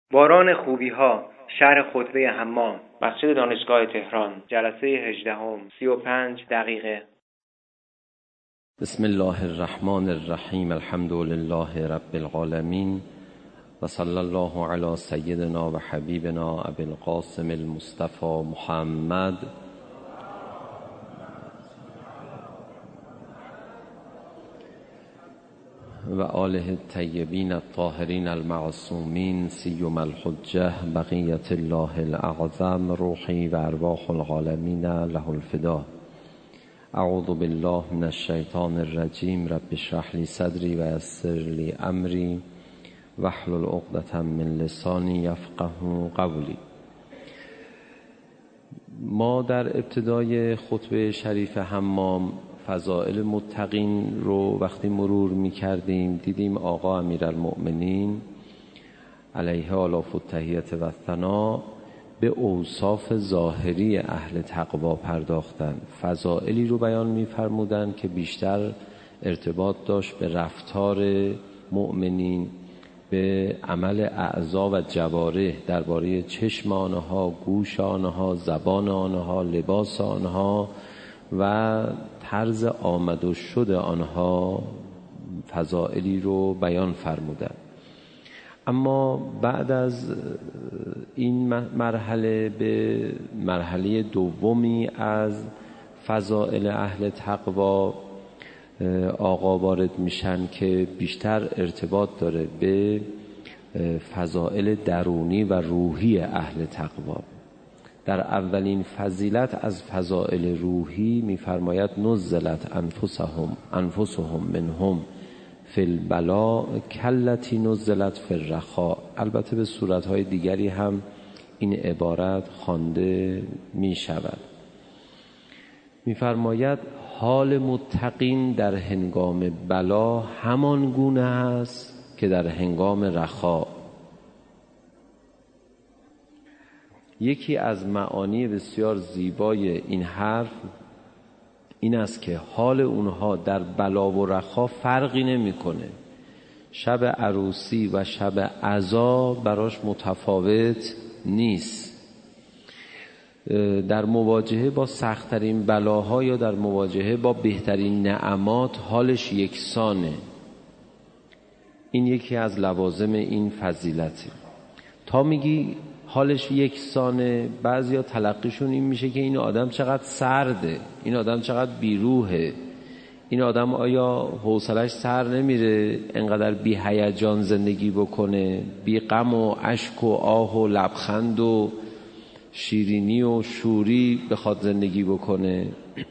باران خوبی‌ها، شهر خطبه حمام، مسجد دانشگاه تهران، جلسه 18 35 دقیقه. بسم الله الرحمن الرحیم. الحمد لله رب العالمین و صلی الله علی سیدنا و حبیبنا ابی القاسم المصطفى محمد و آله الطیبین الطاهرین المعصومین سیم الحجة بقیة الله الاعظم روحی و ارواح العالمین له الفدا. اعوذ بالله من الشیطان الرجیم. رب اشرح لی صدری و یسر لی امری واحلل عقدة من لسانی یفقهوا قولی. ما در ابتدای خطبه شریف حمام فضائل متقین رو وقتی مرور می کردیم دیدیم آقا امیرالمؤمنین علیه آلاف التحیة و الثنا به اوصاف ظاهری اهل تقوا پرداختن، فضائلی رو بیان می فرمودن که بیشتر ارتباط داشت به رفتار مؤمنین، به عمل اعضا و جوارح، درباره چشم آنها، گوش آنها، زبان آنها، لباس آنها و طرز آمد و شد آنها فضائلی رو بیان فرمودن. اما بعد از این مرحله به مرحله دومی از فضائل اهل تقوا آقا وارد میشن که بیشتر ارتباط داره به فضائل درونی و روحی اهل تقوا. در اولین فضیلت از فضائل روحی می‌فرماید نزلت انفسهم منهم فی البلاء کلتی نزلت فی الرخاء. البته به صورت‌های دیگری هم این عبارت خوانده می‌شود. می‌فرماید حال متقین در هنگام بلا همان گونه است که در هنگام رخا. یکی از معانی بسیار زیبای این حرف این است که حال اونها در بلا و رخا فرقی نمی‌کنه. شب عروسی و شب عزا براش متفاوت نیست. در مواجهه با سخت‌ترین بلاها یا در مواجهه با بهترین نعمات حالش یکسانه. این یکی از لوازم این فضیلته. تا میگی حالش یکسانه، بعضیا تلقیشون این میشه که این آدم چقدر سرده، این آدم چقدر بیروحه، این آدم آیا حوصلش سر نمیره انقدر بی هیجان زندگی بکنه، بی غم و اشک و آه و لبخند و شیرینی و شوری بخواد زندگی بکنه.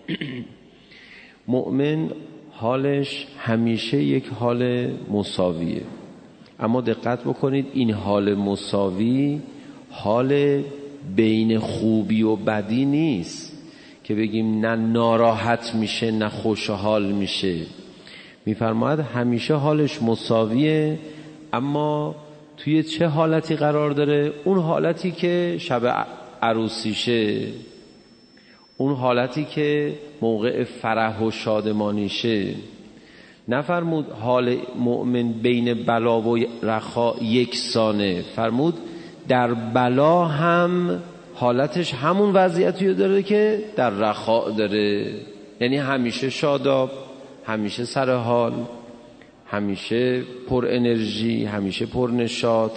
مؤمن حالش همیشه یک حال مساویه. اما دقت بکنید این حال مساوی حال بین خوبی و بدی نیست که بگیم نه ناراحت میشه نه خوشحال میشه. میفرماید همیشه حالش مساویه، اما توی چه حالتی قرار داره؟ اون حالتی که شب عروسیشه، اون حالتی که موقع فرح و شادمانیشه. نفرمود حال مؤمن بین بلا و رخا یکسانه، فرمود در بلا هم حالتش همون وضعیتی داره که در رخا داره. یعنی همیشه شاداب، همیشه سر حال، همیشه پر انرژی، همیشه پر نشاط.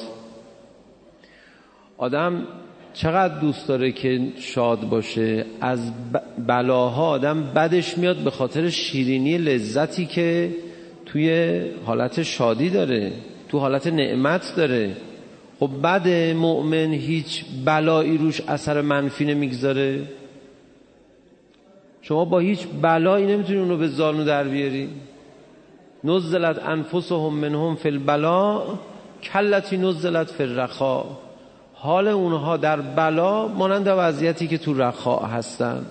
آدم چقدر دوست داره که شاد باشه. از بلاها آدم بدش میاد به خاطر شیرینی لذتی که توی حالت شادی داره، تو حالت نعمت داره. خب بعد مؤمن هیچ بلایی روش اثر منفی نمیگذاره. شما با هیچ بلایی نمیتونی اونو به زانو در بیاری. نزلت انفسهم منهم فی البلاء کلتی نزلت فی الرخاء. حال اونها در بلا مانند وضعیتی که تو رخاء هستن.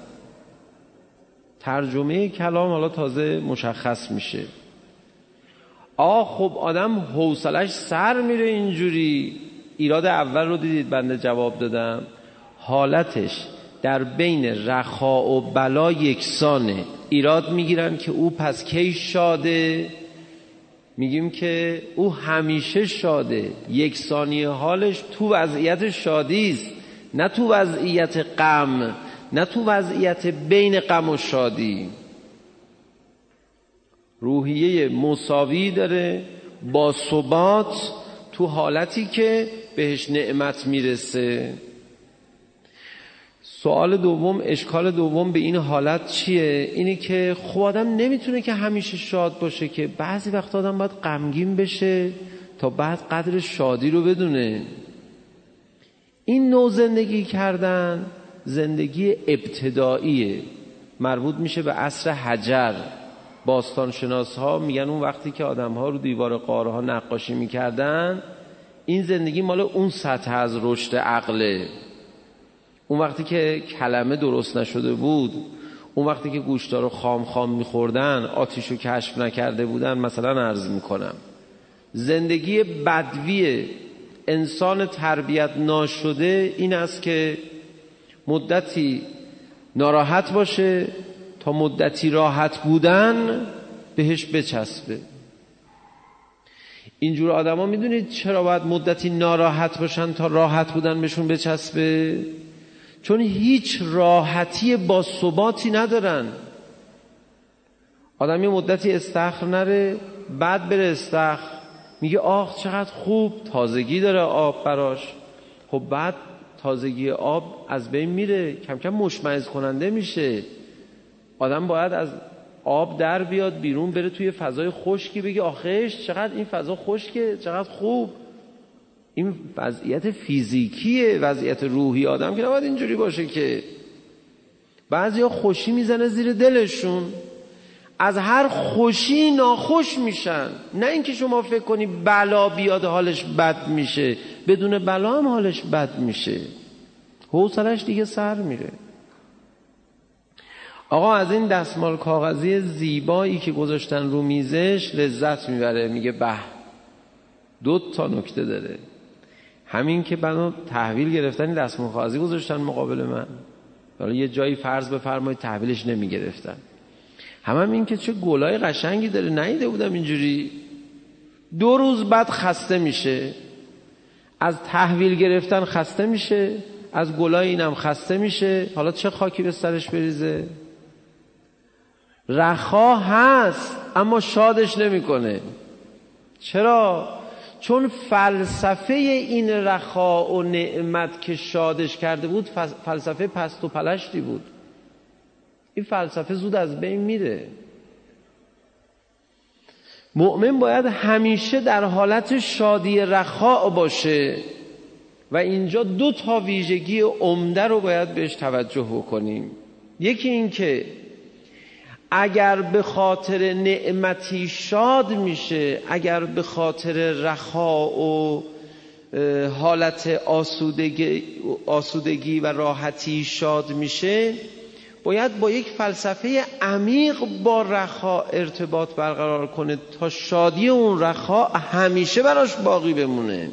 ترجمه کلام حالا تازه مشخص میشه. خب آدم حوصلش سر میره اینجوری. ایراد اول رو دیدید بنده جواب دادم. حالتش در بین رخا و بلا یکسانه. ایراد میگیرن که او پس کی شاده، میگیم که او همیشه شاده، یک ثانیه حالش تو وضعیت شادی است، نه تو وضعیت غم، نه تو وضعیت بین غم و شادی. روحیه مساوی داره، با ثبات تو حالتی که بهش نعمت میرسه. سوال دوم، اشکال دوم به این حالت چیه؟ اینی که خب آدم نمیتونه که همیشه شاد باشه، که بعضی وقت آدم باید غمگین بشه تا بعد قدر شادی رو بدونه. این نوع زندگی کردن زندگی ابتداییه، مربوط میشه به عصر حجر. باستانشناس ها میگن اون وقتی که آدم ها رو دیوار قاره ها نقاشی میکردن، این زندگی مال اون سطح از رشد عقله. اون وقتی که کلمه درست نشده بود، اون وقتی که گوشتا رو خام میخوردن، آتیش رو کشف نکرده بودن، مثلا عرض میکنم زندگی بدوی انسان تربیت ناشده این است که مدتی ناراحت باشه تا مدتی راحت بودن بهش بچسبه. اینجور آدم ها میدونید چرا باید مدتی ناراحت باشن تا راحت بودن بهشون بچسبه؟ چون هیچ راحتی با ثباتی ندارن. آدم یه مدتی استخر نره، بعد بره استخر، میگه آخ چقدر خوب، تازگی داره آب براش. خب بعد تازگی آب از بین میره، کم کم مشمئز کننده میشه. آدم باید از آب در بیاد بیرون، بره توی فضای خشکی، بگه آخش چقدر این فضا خشکه، چقدر خوب. این وضعیت فیزیکیه. وضعیت روحی آدم که نباید اینجوری باشه. که بعضیا خوشی میزنه زیر دلشون، از هر خوشی ناخوش میشن. نه اینکه شما فکر کنی بلا بیاد حالش بد میشه، بدون بلا هم حالش بد میشه، حوصلش دیگه سر میره. آقا از این دستمال کاغذی زیبایی که گذاشتن رو میزش لذت میبره، میگه به 2 نکته داره. همین که بنا تحویل گرفتن این دستمال کاغذی گذاشتن مقابل من، حالا یه جایی فرض بفرمایید تحویلش نمیگرفتن، هم این که چه گلای قشنگی داره، ندیده بودم اینجوری. 2 روز بعد خسته میشه، از تحویل گرفتن خسته میشه، از گلای اینم خسته میشه. حالا چه خاکی به سرش بریزه؟ رخا هست اما شادش نمیکنه. چرا؟ چون فلسفه این رخا و نعمت که شادش کرده بود فلسفه پست و پلشتی بود. این فلسفه زود از بین میره. مؤمن باید همیشه در حالت شادی رخا باشه و اینجا 2 ویژگی عمده رو باید بهش توجه بکنیم. یکی این که اگر به خاطر نعمتی شاد میشه، اگر به خاطر رخا و حالت آسودگی و راحتی شاد میشه، باید با یک فلسفه عمیق با رخا ارتباط برقرار کنه تا شادی اون رخا همیشه براش باقی بمونه.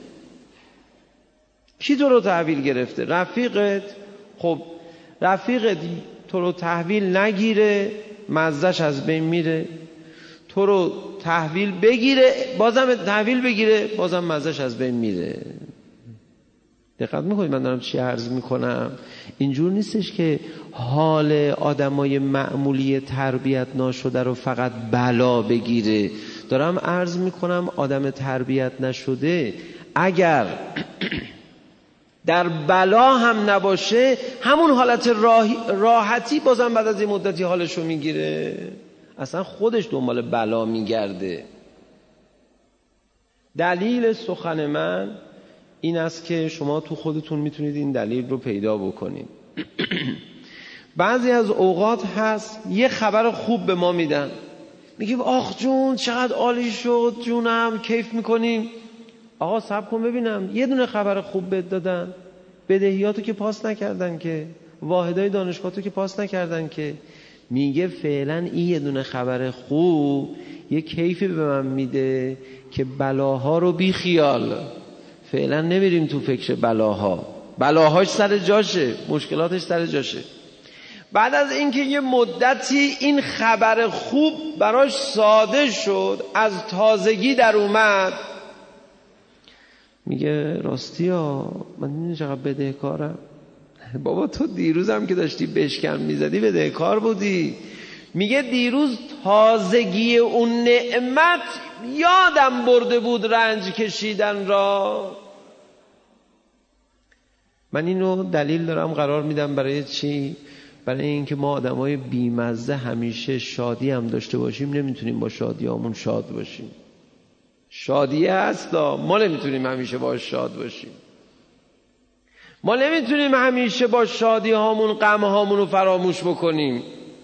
کی تو رو تحویل گرفته؟ رفیقت. خب رفیقت تو رو تحویل نگیره، مزدش از بین میره. تو رو تحویل بگیره، بازم تحویل بگیره، بازم مزدش از بین میره. دقت میکنید من دارم چی عرض میکنم؟ اینجور نیستش که حال آدمای معمولی تربیت ناشده رو فقط بلا بگیره. دارم عرض میکنم آدم تربیت نشده اگر در بلا هم نباشه، همون حالت راحتی بازم بعد از این مدتی حالشو میگیره، اصلا خودش دنبال بلا میگرده. دلیل سخن من این است که شما تو خودتون میتونید این دلیل رو پیدا بکنید. بعضی از اوقات هست یه خبر خوب به ما میدن، میگیم آخ جون چقدر عالی شد جونم، کیف میکنیم. آقا صبر کن ببینم، یه دونه خبر خوب بهت دادن، بدهیاتو که پاس نکردن که، واحدای دانشگاهتو که پاس نکردن که. میگه فعلا این یه دونه خبر خوب یه کیفی به من میده که بلاها رو بی خیال، فعلا نمیریم تو فکر بلاهاش سر جاشه، مشکلاتش سر جاشه. بعد از اینکه یه مدتی این خبر خوب براش ساده شد، از تازگی در اومد، میگه راستی ها من میدونی چقدر بدهکارم. بابا تو دیروز هم که داشتی بشکن میزدی بدهکار بودی. میگه دیروز تازگی اون نعمت یادم برده بود رنج کشیدن را. من اینو دلیل دارم قرار میدم برای چی؟ برای اینکه ما آدمای بیمزه همیشه شادی هم داشته باشیم نمیتونیم با شادیامون شاد باشیم. شادیه هستا، ما نمیتونیم همیشه با شاد باشیم. ما نمیتونیم همیشه با شادی هامون غم هامون رو فراموش بکنیم.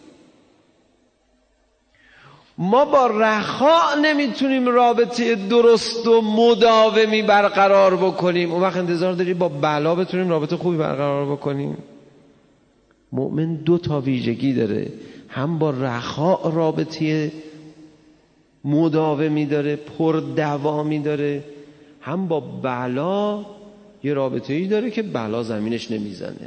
ما با رخاء نمیتونیم رابطه درست و مداومی برقرار بکنیم. اون وقت انتظار داری با بلا بتونیم رابطه خوبی برقرار بکنیم؟ مؤمن 2 تا ویژگی داره، هم با رخاء رابطه مداومی داره، پر دوامی داره، هم با بلا یه رابطه‌ای داره که بلا زمینش نمیزنه.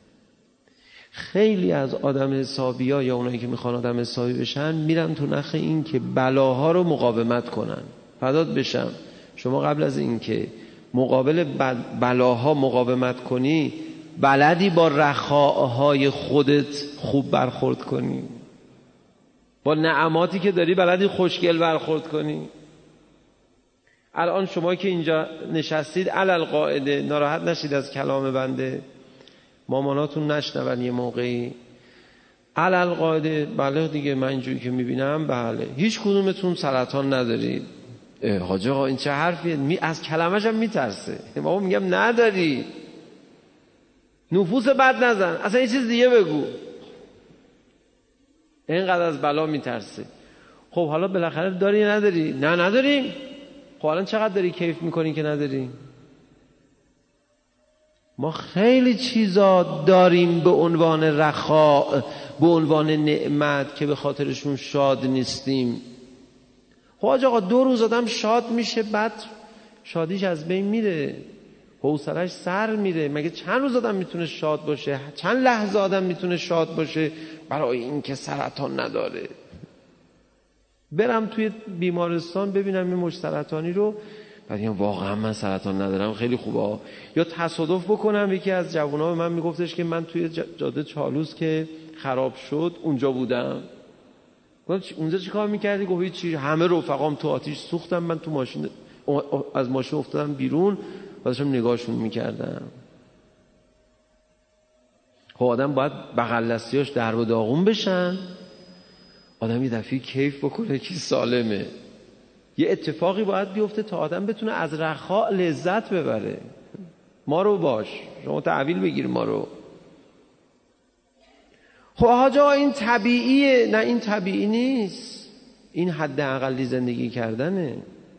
خیلی از آدم حسابی‌ها یا اونایی که میخوان آدم حسابی بشن میرن تو نخ این که بلاها رو مقاومت کنن. فدات بشم شما قبل از این که مقابل بلاها مقاومت کنی بلدی با رخاءهای خودت خوب برخورد کنی؟ با نعماتی که داری بلدی خوشگل برخورد کنی؟ الان شما که اینجا نشستید علل قاعده ناراحت نشید از کلام بنده، ماماناتون نشنون یه موقعی. علل قاعده بله دیگه، من اینجوری که میبینم بله هیچ کدومتون سرطان ندارید. حاج آقا این چه حرفیه؟ از کلمش هم میترسه. بابا میگم نداری، نفوس بد نزن، اصلا یه چیز دیگه بگو. اینقدر از بلا میترسه. خب حالا بالاخره داری یا نداری؟ نه نداریم. خب الان چقدر داری کیف میکنی که نداری؟ ما خیلی چیزا داریم به عنوان رخاء، به عنوان نعمت که به خاطرشون شاد نیستیم. خب آقا 2 روز آدم شاد میشه بعد شادیش از بین میره، حوصله‌اش سر میره. مگه چند روز آدم میتونه شاد باشه؟ چند لحظه آدم میتونه شاد باشه برای این که سرطان نداره؟ برم توی بیمارستان ببینم این مشت سرطانی رو، بعد میگم واقعا من سرطان ندارم، خیلی خوبه. یا تصادف بکنم یکی از جوونا به من میگفتش که من توی جاده چالوس که خراب شد اونجا بودم. گفتم اونجا چی کار میکردی؟ گفت چی، همه رفقام تو آتیش سوختم، من تو ماشین از ماشین افتادم بیرون و داشتم نگاهشون میکردم. خب آدم باید بغل دستیاش درب و داغون بشن، آدم یه دفعه کیف بکنه که سالمه. یه اتفاقی باید بیفته تا آدم بتونه از رخاء لذت ببره. ما رو باش، شما تحویل بگیر ما رو. خب آجا این طبیعیه؟ نه این طبیعی نیست، این حد اقلی زندگی کردنه.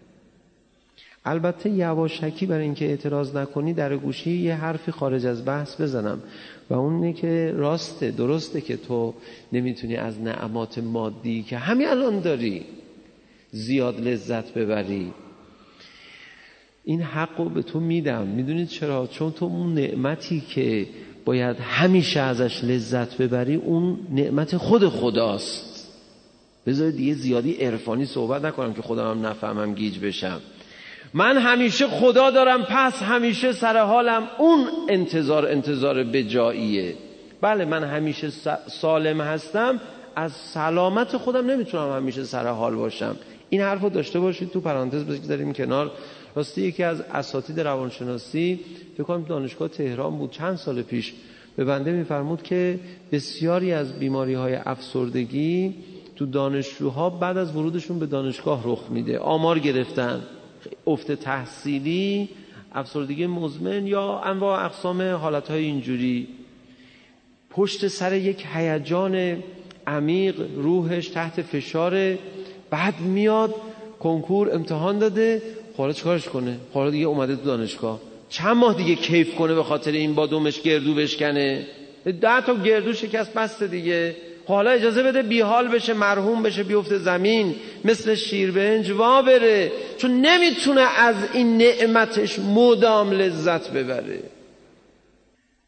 البته یواشکی برای اینکه اعتراض نکنی در گوشی یه حرفی خارج از بحث بزنم و اون اینه که راسته، درسته که تو نمیتونی از نعمات مادی که همین الان داری زیاد لذت ببری. این حق رو به تو میدم. میدونید چرا؟ چون تو اون نعمتی که باید همیشه ازش لذت ببری اون نعمت خود خداست. بذار دیگه زیادی عرفانی صحبت نکنم که خودم هم نفهمم گیج بشم. من همیشه خدا دارم پس همیشه سر حالم، اون انتظار بجاییه. بله من همیشه سالم هستم، از سلامت خودم نمیتونم همیشه سر حال باشم. این حرف رو داشته باشید تو پرانتز بذاریم کنار. راستی یکی از اساتید روانشناسی فکر کنم دانشگاه تهران بود چند سال پیش به بنده میفرمود که بسیاری از بیماری‌های افسردگی تو دانشجوها بعد از ورودشون به دانشگاه رخ میده. آمار گرفتن افت تحصیلی، افسردگی مزمن یا انواع اقسام حالتهای اینجوری، پشت سر یک هیجان عمیق روحش تحت فشار، بعد میاد کنکور امتحان داده، حالا چیکارش کنه؟ حالا دیگه اومده تو دانشگاه چند ماه دیگه کیف کنه به خاطر این بادومش گردو بشکنه، 10 تا گردو شکست بسته دیگه. حالا اجازه بده بیحال بشه، مرحوم بشه، بیفته زمین مثل شیربنج وا بره، چون نمیتونه از این نعمتش مدام لذت ببره.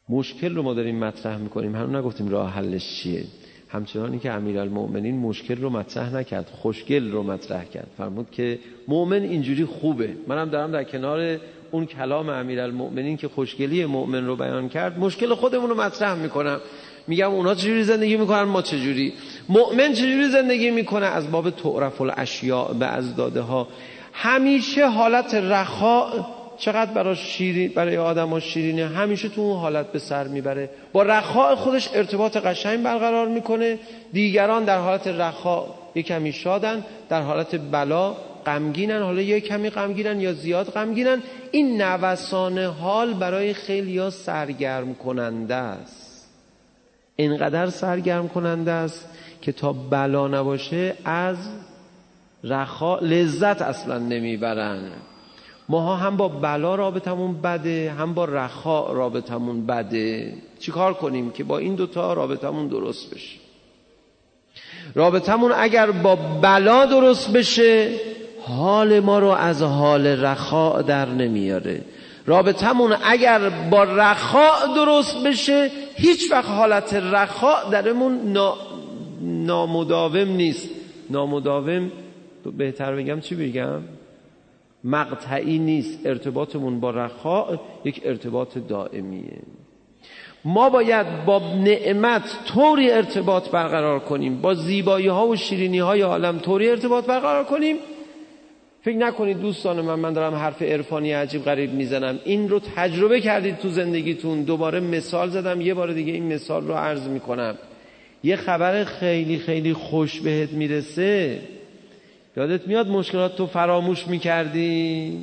مشکل رو ما داریم مطرح میکنیم، هنوز نگفتیم راه حلش چیه. همچنانی که امیرالمؤمنین مشکل رو مطرح نکرد، خوشگل رو مطرح کرد. فرمود که مؤمن اینجوری خوبه. منم دارم در کنار اون کلام امیرالمؤمنین که خوشگلی مؤمن رو بیان کرد، مشکل خودمون رو مطرح میکنم. میگم اونا چجوری زندگی میکنن، ما چجوری. مؤمن چجوری زندگی میکنه؟ از باب تعرف الاشیاء به ازداده ها. همیشه حالت رخاء چقدر برای آدم‌ها شیرینه، همیشه تو اون حالت به سر میبره. با رخاء خودش ارتباط قشنگ برقرار میکنه. دیگران در حالت رخاء یک کمی شادن، در حالت بلا غمگینن، حالا یک کمی غمگینن یا زیاد غمگینن. این نوسان حال برای خیلی‌ها سرگرم کننده است. اینقدر سرگرم کننده است که تا بلا نباشه از رخاء لذت اصلا نمیبرن. ماها هم با بلا رابطمون بده، هم با رخاء رابطمون بده. چی کار کنیم که با این دوتا رابطمون درست بشه؟ رابطمون اگر با بلا درست بشه، حال ما رو از حال رخاء در نمیاره. رابطمون اگر با رخاء درست بشه، هیچ وقت حالت رخاء درمون نامداوم نیست. نامداوم بهتر بگم چی بگم؟ مقطعی نیست. ارتباطمون با رخاء یک ارتباط دائمیه. ما باید با نعمت طوری ارتباط برقرار کنیم، با زیبایی ها و شیرینی های عالم طوری ارتباط برقرار کنیم. فکر نکنید دوستان من دارم حرف عرفانی عجیب غریب میزنم. این رو تجربه کردید تو زندگیتون. دوباره مثال زدم، یه بار دیگه این مثال رو عرض میکنم. یه خبر خیلی خیلی خوش بهت میرسه، یادت میاد مشکلات تو فراموش میکردی؟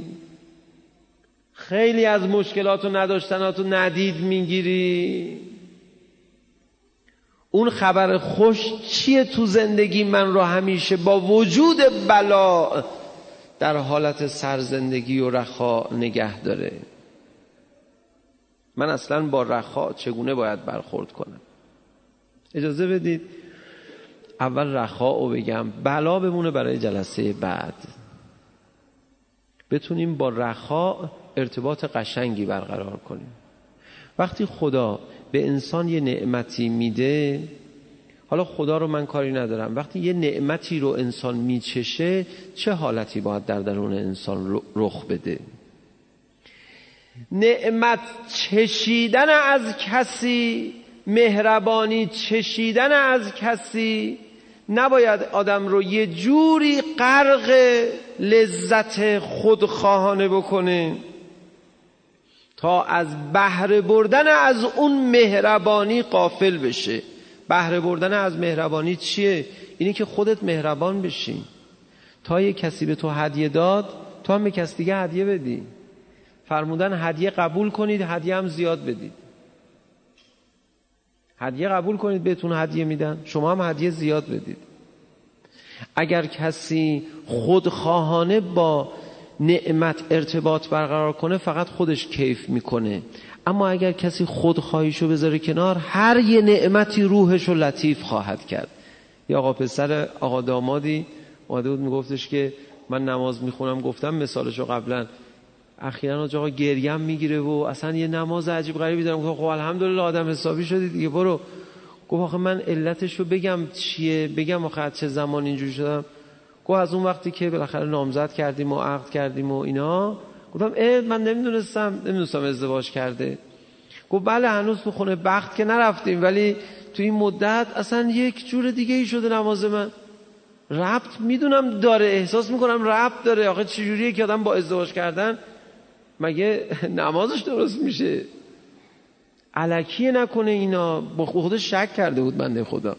خیلی از مشکلات و نداشتنات رو ندید میگیری. اون خبر خوش چیه تو زندگی من رو همیشه با وجود بلا در حالت سرزندگی و رخاء نگه داره؟ من اصلا با رخاء چگونه باید برخورد کنم؟ اجازه بدید اول رخاء رو بگم، بلا بمونه برای جلسه بعد. بتونیم با رخاء ارتباط قشنگی برقرار کنیم. وقتی خدا به انسان یه نعمتی میده، حالا خدا رو من کاری ندارم، وقتی یه نعمتی رو انسان میچشه، چه حالتی باید در درون انسان رخ بده؟ نعمت چشیدن از کسی، مهربانی چشیدن از کسی، نباید آدم رو یه جوری غرق لذت خودخواهانه بکنه تا از بهره بردن از اون مهربانی غافل بشه. بهره بردن از مهربانی چیه؟ اینی که خودت مهربان بشی. تا یه کسی به تو هدیه داد، تو هم به کسی دیگه هدیه بدی. فرمودن هدیه قبول کنید، هدیه هم زیاد بدید. هدیه قبول کنید بهتون هدیه میدن، شما هم هدیه زیاد بدید. اگر کسی خودخواهانه با نعمت ارتباط برقرار کنه، فقط خودش کیف میکنه. اما اگر کسی خودخواهیشو بذاره کنار، هر یه نعمتی روحشو لطیف خواهد کرد. یا آقا پسر آقا دامادی اومده بود میگفتش که من نماز میخونم، گفتم مثالشو قبلا، اخیراً آقا گریم میگیره و اصلا یه نماز عجیب غریبی دارم. گفتم خب الحمدلله آدم حسابی شدی دیگه، برو. گفت آخه من علتشو بگم چیه؟ بگم آخه چه زمان اینجوری شدم؟ گفت از اون وقتی که بالاخره نامزد کردیم و عقد کردیم و اینا. گفتم من نمیدونستم ازدواج کرده. گفت بله هنوز تو خونه بخت که نرفتیم، ولی تو این مدت اصلا یک جور دیگه ای شده نماز من. ربط میدونم داره، احساس میکنم ربط داره. آخه چجوریه که آدم با ازدواج کردن مگه نمازش درست میشه؟ الکیه نکنه اینا. با خودش شک کرده بود بنده خدا.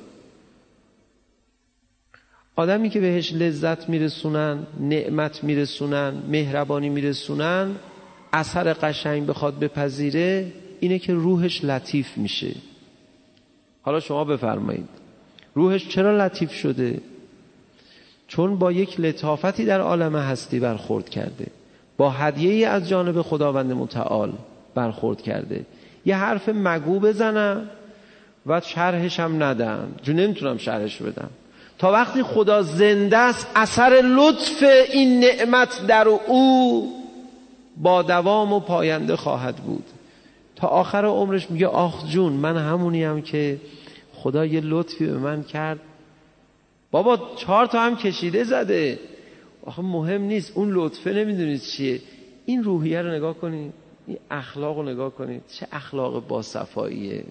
آدمی که بهش لذت میرسونن، نعمت میرسونن، مهربانی میرسونن، اثر قشنگ بخواد بپذیره، اینه که روحش لطیف میشه. حالا شما بفرمایید روحش چرا لطیف شده؟ چون با یک لطافتی در عالم هستی برخورد کرده، با هدیه‌ای از جانب خداوند متعال برخورد کرده. یه حرف مگو بزنم و شرحش هم ندم، چون نمیتونم شرحش بدم. تا وقتی خدا زنده است، اثر لطف این نعمت در او با دوام و پاینده خواهد بود. تا آخر عمرش میگه آخ جون من همونیم که خدا یه لطفی به من کرد. بابا 4 تا هم کشیده زده، آخه مهم نیست، اون لطفه نمیدونید چیه. این روحیه رو نگاه کنید، این اخلاق رو نگاه کنید، چه اخلاق باصفاییه.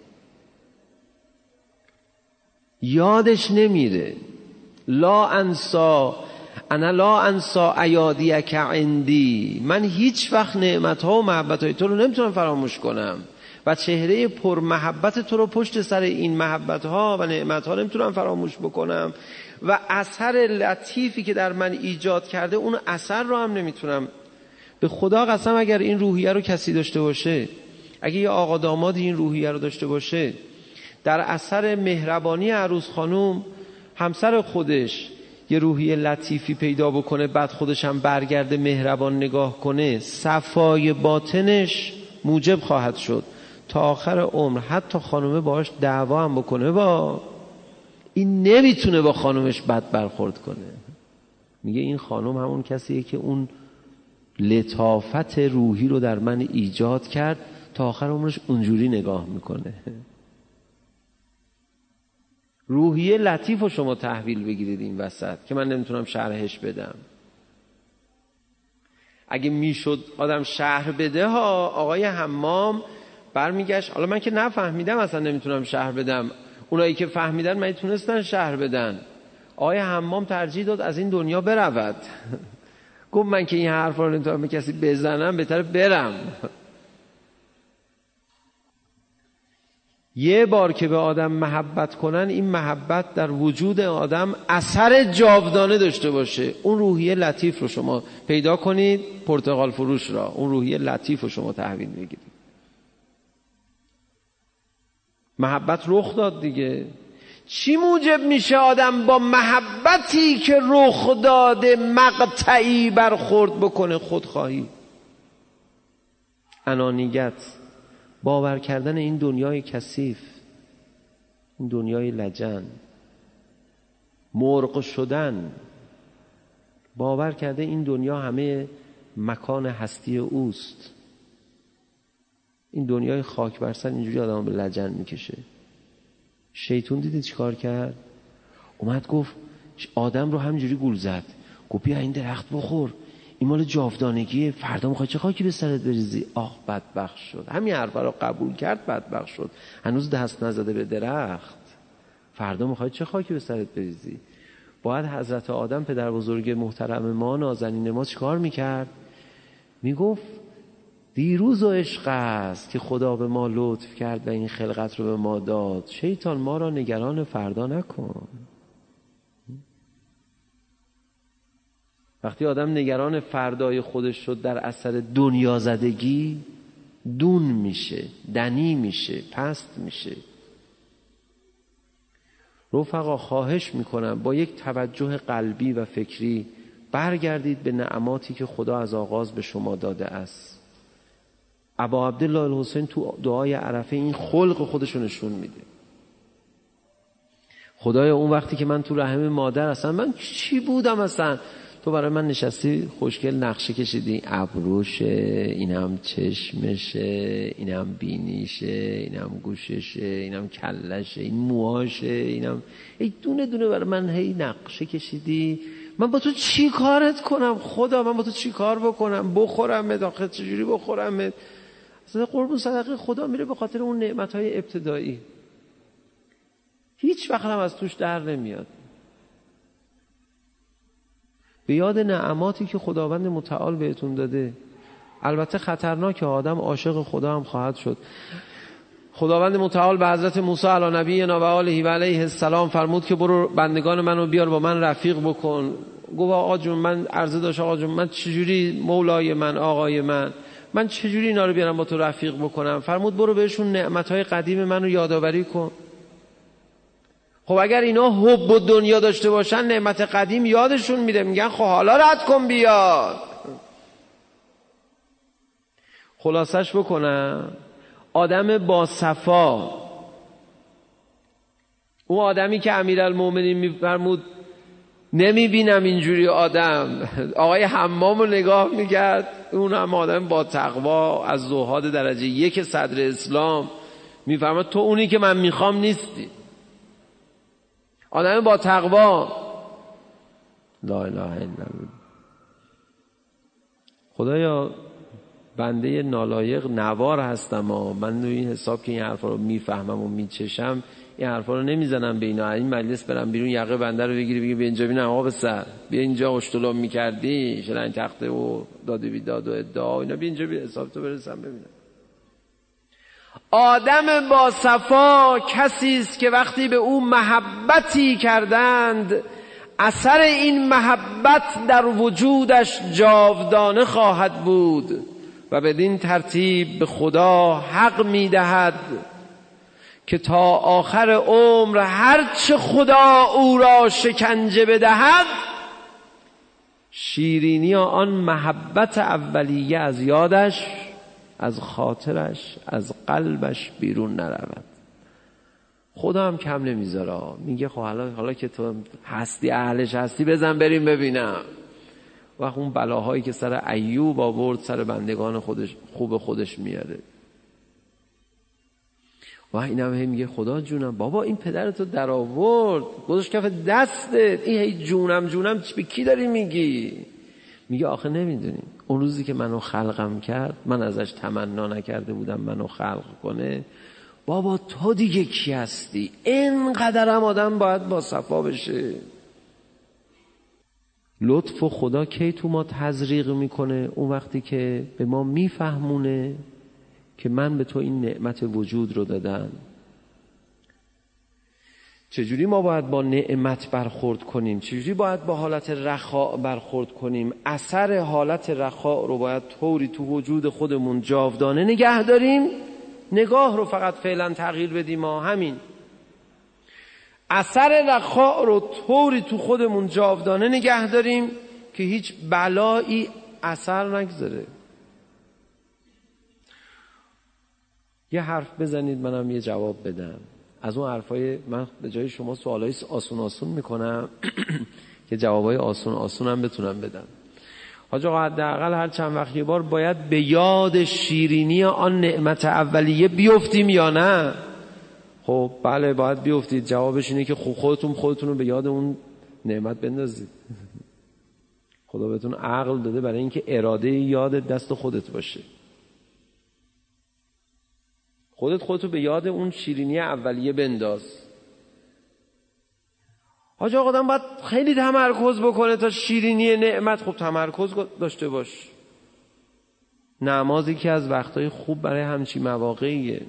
یادش نمیره. لا انسا انا لا انسا ایادیک عندی، من هیچ وقت نعمت‌ها و محبت‌های تو رو نمیتونم فراموش کنم و چهره پر محبت تو رو پشت سر این محبت‌ها و نعمت‌ها نمیتونم فراموش بکنم و اثر لطیفی که در من ایجاد کرده اون اثر رو هم نمیتونم. به خدا قسم اگر این روحیه رو کسی داشته باشه، اگه یه آقا دامادی این روحیه رو داشته باشه، در اثر مهربانی عروس خانوم همسر خودش یه روحیه لطیفی پیدا بکنه، بعد خودش هم برگرده مهربان نگاه کنه، صفای باطنش موجب خواهد شد تا آخر عمر حتی خانومه باهاش دعوا هم بکنه با این نمیتونه با خانومش بد برخورد کنه. میگه این خانوم همون کسیه که اون لطافت روحی رو در من ایجاد کرد، تا آخر عمرش اونجوری نگاه میکنه. روحیه لطیف رو شما تحویل بگیرید این وسط که من نمیتونم شرحش بدم. اگه میشد آدم شرح بده ها، آقای حمام برمیگشت، حالا من که نفهمیدم اصلا نمیتونم شرح بدم، اونایی که فهمیدن من تونستن شرح بدن. آقای حمام ترجیح داد از این دنیا برود. گفت من که این حرفا رو نمیتونم به کسی بزنم، بهتره برم. یه بار که به آدم محبت کنن، این محبت در وجود آدم اثر جاودانه داشته باشه. اون روحیه لطیف رو شما پیدا کنید، پرتقال فروش را، اون روحیه لطیف رو شما تحویل بگیرید. محبت رخ داد دیگه. چی موجب میشه آدم با محبتی که رخ داده مقطعی برخورد بکنه؟ خودخواهی، انانیت، باور کردن این دنیای کثیف، این دنیای لجن، مرغ شدن، باور کرده این دنیا همه مکان هستی اوست. این دنیای خاک برسر اینجوری آدم به لجن میکشه. شیطون دیدی چی کار کرد؟ اومد گفت آدم رو همینجوری گول زد، گفت بیا این درخت بخور، این مال جاودانگیه، فردا میخوای چه خاکی به سرت بریزی؟ آخ بدبخت شد. همین حرفا رو قبول کرد، بدبخت شد. هنوز دست نزده به درخت، فردا میخوای چه خاکی به سرت بریزی؟ باید حضرت آدم پدر بزرگ محترم ما، نازنین ما، چیکار میکرد؟ میگفت دیروز و عشق است که خدا به ما لطف کرد و این خلقت رو به ما داد، شیطان ما را نگران فردا نکن. وقتی آدم نگران فردای خودش شد در اثر دنیا زدگی، دون میشه، دنی میشه، پست میشه. رفقا خواهش میکنم با یک توجه قلبی و فکری برگردید به نعماتی که خدا از آغاز به شما داده است. ابا عبدالله الحسین تو دعای عرفه این خلق خودشو نشون میده. خدایا اون وقتی که من تو رحم مادر، اصلا من چی بودم؟ اصلا تو برای من نشستی خوشگل نقشه کشیدی، ابروشه، اینم چشمشه، اینم بینیشه، اینم گوششه، اینم کلشه، این موهاشه، اینم ای دونه دونه برای من هی نقشه کشیدی. من با تو چی کارت کنم خدا؟ من با تو چی کار بکنم؟ بخورم داخل چجوری بخورم؟ اصلا قربون صدقه خدا میره به خاطر اون نعمتهای ابتدایی، هیچ وقت هم از توش در نمیاد. به یاد نعماتی که خداوند متعال بهتون داده. البته خطرناکه، آدم عاشق خدا هم خواهد شد. خداوند متعال به حضرت موسی علی نبینا و آله و علیه السلام فرمود که برو بندگان منو بیار با من رفیق بکن. گفت آقا جون من عرضه داشت، آقا جون من چجوری، مولای من، آقای من چجوری اینا رو بیارم با تو رفیق بکنم؟ فرمود برو بهشون نعمتهای قدیم منو یادآوری کن. خب اگر اینا حب و دنیا داشته باشن، نعمت قدیم یادشون میره، میگن خب حالا رد کن بیاد. خلاصش بکنم، آدم با صفا، اون آدمی که امیرالمومنین میفرمود نمیبینم اینجوری آدم. آقای حمام رو نگاه میکرد، اون هم آدم با تقوا از زهاد درجه 1 صدر اسلام، میفرماد تو اونی که من میخوام نیستی. آدم با تقوا. لا اله الا الله. خدایا بنده نالایق نوار هستم من این حساب که این حرفا رو میفهمم و میچشم این حرفا رو نمیزنم به اینا. این مجلس برم بیرون یقه بنده رو بگیری بگی بیا اینجا ببینم آقا بسر بیا اینجا اشتلام میکردی شلنگ تخته و داد و بیداد و ادعا و اینا، بیا اینجا بیا حساب تو برسم ببینم. آدم با صفا کسی است که وقتی به او محبتی کردند اثر این محبت در وجودش جاودانه خواهد بود و بدین ترتیب به خدا حق میدهد که تا آخر عمر هرچه خدا او را شکنجه بدهد شیرینی آن محبت اولیه از یادش، از خاطرش، از قلبش بیرون نرود. خدا هم کم نمیذاره، میگه خب حالا که تو هستی اهلش هستی بزن بریم ببینم. و اون بلاهایی که سر ایوب آورد سر بندگان خودش خوب خودش میاره. و اینم میگه خدا جونم بابا این پدرتو در آورد گذاشت کف دستت، این هی جونم به کی داری میگی؟ میگه آخه نمیدونی اون روزی که منو خلقم کرد من ازش تمنا نکرده بودم منو خلق کنه. بابا تو دیگه کی هستی؟ اینقدرم آدم باید با صفا بشه. لطف خدا کی تو ما تزریق میکنه؟ اون وقتی که به ما میفهمونه که من به تو این نعمت وجود رو دادم. چجوری ما باید با نعمت برخورد کنیم؟ چجوری باید با حالت رخاء برخورد کنیم؟ اثر حالت رخاء رو باید طوری تو وجود خودمون جاودانه نگه داریم. نگاه رو فقط فعلا تغییر بدیم. ما همین اثر رخاء رو طوری تو خودمون جاودانه نگه داریم که هیچ بلایی اثر نگذاره. یه حرف بزنید منم یه جواب بدم. از اون حرفای من به جای شما سوالای آسون میکنم که جوابای آسون هم بتونم بدم. حاج آقا حداقل هر چند وقت یه بار باید به یاد شیرینی آن نعمت اولیه بیفتیم یا نه؟ خب بله باید بیفتید. جوابش اینه که خودتون رو به یاد اون نعمت بندازید. خدا بهتون عقل داده برای اینکه اراده یاد دست خودت باشه. خودتو به یاد اون شیرینی اولیه بنداز. حاج آقا آدم باید خیلی تمرکز بکنه تا شیرینی نعمت. خب تمرکز داشته باش. نمازی که از وقتای خوب برای همچین مواقعیه.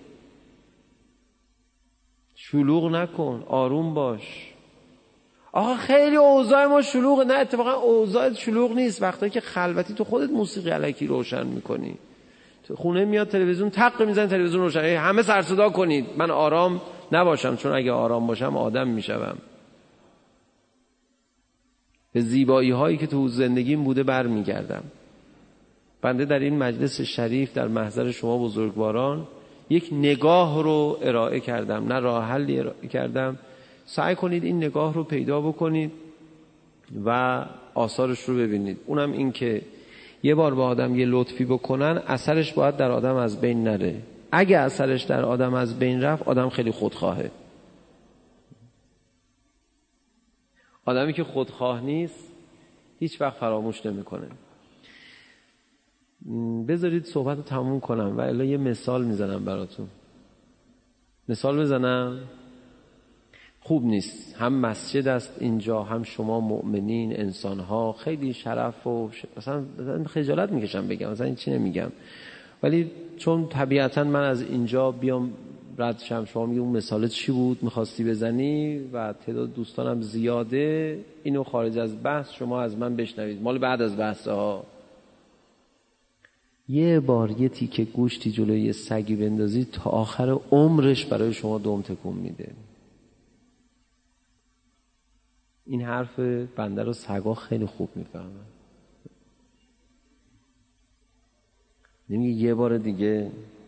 شلوغ نکن، آروم باش. آقا خیلی اوضاع ما شلوغه. نه اتفاقا اوضاع شلوغ نیست. وقتایی که خلوتی تو خودت موسیقی الکی روشن میکنی، تو خونه میاد تلویزیون تق میزنه، تلویزیون روشن، همه سر صدا کنید من آرام نباشم، چون اگه آرام باشم آدم میشم. به زیبایی هایی که تو زندگیم بوده برمیگردم. بنده در این مجلس شریف در محضر شما بزرگواران یک نگاه رو ارائه کردم، نه راه حلی ارائه کردم. سعی کنید این نگاه رو پیدا بکنید و آثارش رو ببینید. اونم این که یه بار به آدم یه لطفی بکنن اثرش باید در آدم از بین نره. اگه اثرش در آدم از بین رفت آدم خیلی خودخواهه. آدمی که خودخواه نیست هیچ وقت فراموش نمیکنه. بذارید صحبت رو تموم کنم و الا یه مثال میزنم براتون. مثال بزنم خوب نیست. هم مسجد است اینجا، هم شما مؤمنین انسانها خیلی شرف و مثلا خجالت میکشم بگم، مثلا این چی نمیگم، ولی چون طبیعتا من از اینجا بیام رد شم شما میگی اون مثال چی بود میخواستی بزنی و تعداد دوستانم زیاده، اینو خارج از بحث شما از من بشنوید، مال بعد از بحث ها. یه بار یه تیکه گوشتی جلوی یه سگی بندازی تا آخر عمرش برای شما دم تکون میده. این حرف بنده رو سگا خیلی خوب میفهمن. نمیگه یه بار دیگه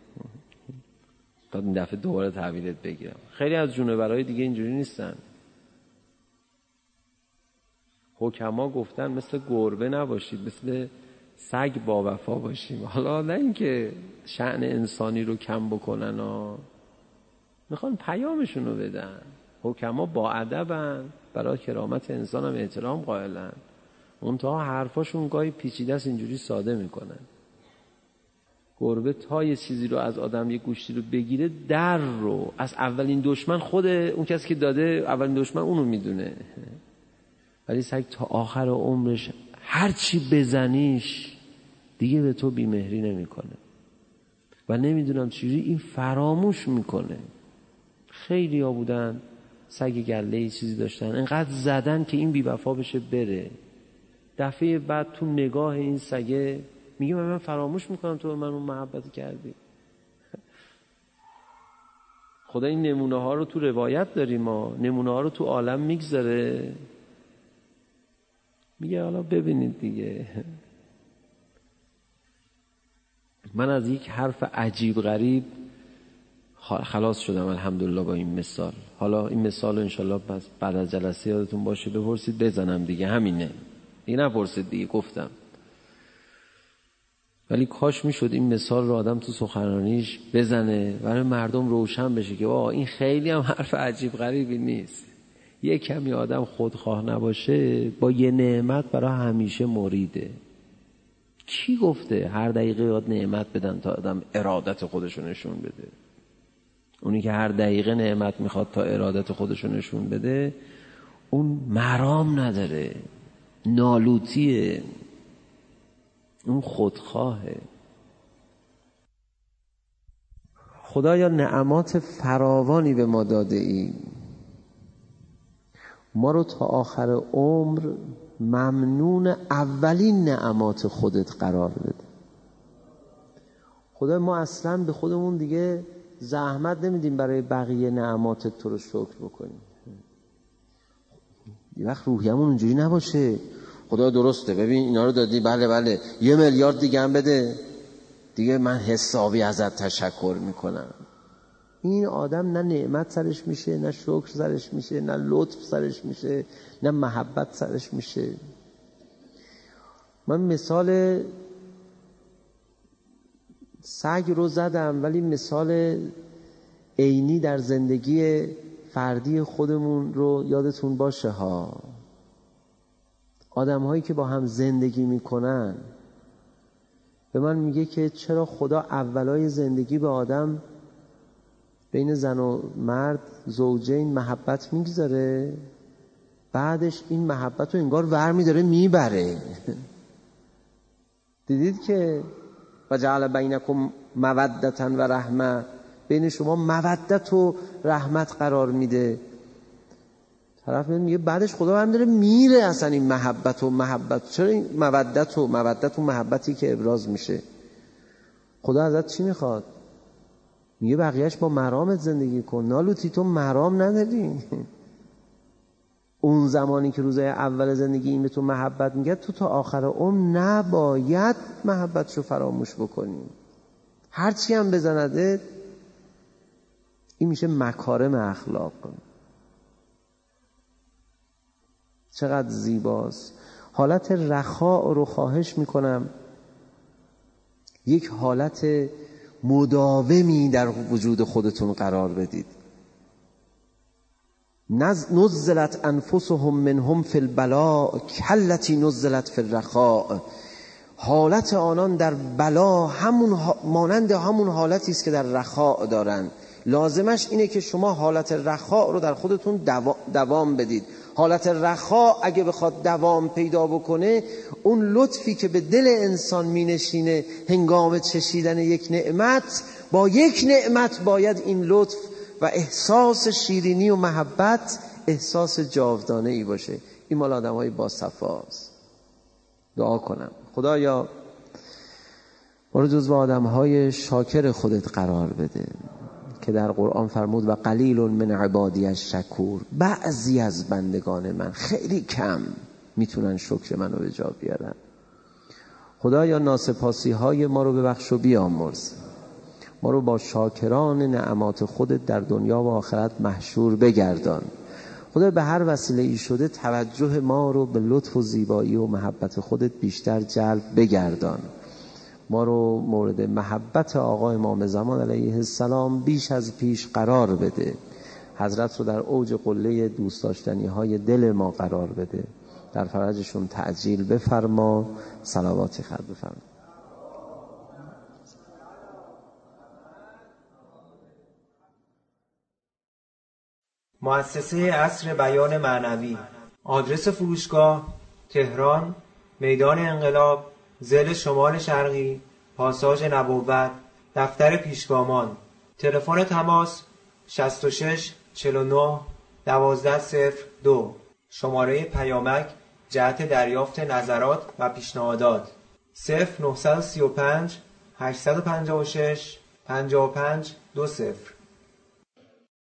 تا این دفعه دوباره تحویلت بگیرم. خیلی از جونورهای دیگه اینجوری نیستن. حکما گفتن مثل گربه نباشید، مثل سگ با وفا باشیم. حالا نه اینکه شأن انسانی رو کم بکنن میخوان پیامشون رو بدن. حکما با ادبن، برای کرامت انسان هم احترام قائلن، منتها حرفاشون گاهی پیچیده است، اینجوری ساده میکنن. گربه تا یه چیزی رو از آدم، یه گوشتی رو بگیره، در رو از اولین دشمن خود اون کسی که داده اولین دشمن اونو میدونه. ولی سگ تا آخر عمرش هر چی بزنیش دیگه به تو بیمهری نمیکنه و نمیدونم چجوری این فراموش میکنه. خیلی ها بودن سگ گله یه چیزی داشتن، انقدر زدن که این بی‌وفا بشه بره. دفعه بعد تو نگاه این سگه میگه من فراموش میکنم تو به من اون محبت کردی. خدا این نمونه ها رو تو روایت داریم، ما نمونه ها رو تو عالم میگذاره، میگه حالا ببینید دیگه. من از یک حرف عجیب غریب خلاص شدم الحمدلله با این مثال. حالا این مثال رو انشالله بعد از جلسه یادتون باشه بپرسید بزنم دیگه، همینه دیگه، نپرسید دیگه، گفتم. ولی کاش میشد این مثال رو آدم تو سخنرانیش بزنه برای مردم روشن بشه که این خیلی هم حرف عجیب غریبی نیست. یه کمی آدم خودخواه نباشه با یه نعمت برای همیشه مریده. کی گفته هر دقیقه یاد نعمت بدن تا آدم ارادت خودشو نشون بده؟ اونی که هر دقیقه نعمت میخواد تا ارادت خودشو نشون بده، اون مرام نداره، نالوتیه، اون خودخواهه. خدایا نعمات فراوانی به ما داده ای، ما رو تا آخر عمر ممنون اولین نعمات خودت قرار بده. خدا ما اصلا به خودمون دیگه زحمت نمیدیم برای بقیه نعمات تو رو شکر بکنیم. یه وقت روحیمون اونجوری نباشه خدا درسته ببین اینا رو دادی، بله 1 میلیارد دیگه هم بده دیگه من حسابی ازت تشکر میکنم. این آدم نه نعمت سرش میشه، نه شکر سرش میشه، نه لطف سرش میشه، نه محبت سرش میشه. من مثال سگ رو زدم، ولی مثال عینی در زندگی فردی خودمون رو یادتون باشه ها. آدم هایی که با هم زندگی میکنن به من میگه که چرا خدا اولای زندگی به آدم بین زن و مرد زوجین محبت میگذاره، بعدش این محبت رو انگار ور میداره میبره. دیدید که و جعل بینکم مودتا و رحمه، بین شما مودت و رحمت قرار میده. طرف میگه بعدش خدا ور میداره میره اصلا این محبت. چرا این مودت و محبتی که ابراز میشه؟ خدا ازت چی میخواد؟ میگه بقیهش با مرامت زندگی کن. نالوتی تو مرام نداری. اون زمانی که روزای اول زندگی این به تو محبت میگه، تو تا آخر عمر نباید محبتشو فراموش بکنی. هرچی هم بزنده این میشه مکارم اخلاق. چقدر زیباست. حالت رخاء رو خواهش میکنم یک حالت مداومی در وجود خودتون قرار بدید. نزلت انفسهم منهم فی البلاء کلتی نزلت فی الرخاء. حالت آنان در بلا مانند همون حالتی است که در رخاء دارن. لازمش اینه که شما حالت رخاء رو در خودتون دوام بدید. حالت رخاء اگه بخواد دوام پیدا بکنه، اون لطفی که به دل انسان می نشینه هنگام چشیدن یک نعمت، با یک نعمت باید این لطف و احساس شیرینی و محبت احساس جاودانه ای باشه. این مال آدم های با صفاست. دعا کنم خدایا ما رو جزو آدم های شاکر خودت قرار بده که در قرآن فرمود و قلیل من عبادی الشکور. بعضی از بندگان من خیلی کم میتونن شکر منو به جا بیارن. خدایا ناسپاسی های ما رو ببخش و بیامرز. ما رو با شاکران نعمات خودت در دنیا و آخرت محشور بگردان. خدا به هر وسیله ای شده توجه ما رو به لطف و زیبایی و محبت خودت بیشتر جلب بگردان. ما رو مورد محبت آقا امام زمان علیه السلام بیش از پیش قرار بده. حضرت رو در اوج قله دوست داشتنی های دل ما قرار بده. در فرجشون تعجیل بفرما. صلواتی خط بفرما. مؤسسه عصر بیان معنوی. آدرس فروشگاه: تهران، میدان انقلاب، ضلع شمال شرقی، پاساژ نبوت، دفتر پیشگامان. تلفن تماس 66 49 1202. شماره پیامک جهت دریافت نظرات و پیشنهادات 0935 856 55 20.